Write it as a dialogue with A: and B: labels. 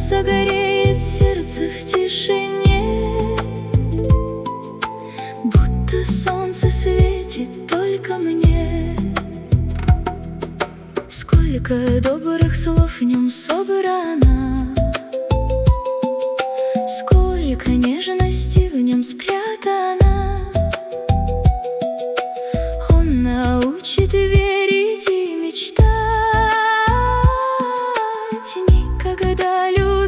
A: согреет сердце в тишине, будто солнце светит только мне. Сколько добрых слов в нем собрано, сколько нежности в нем спрятано. Он научит верить и мечтать, никогда любить.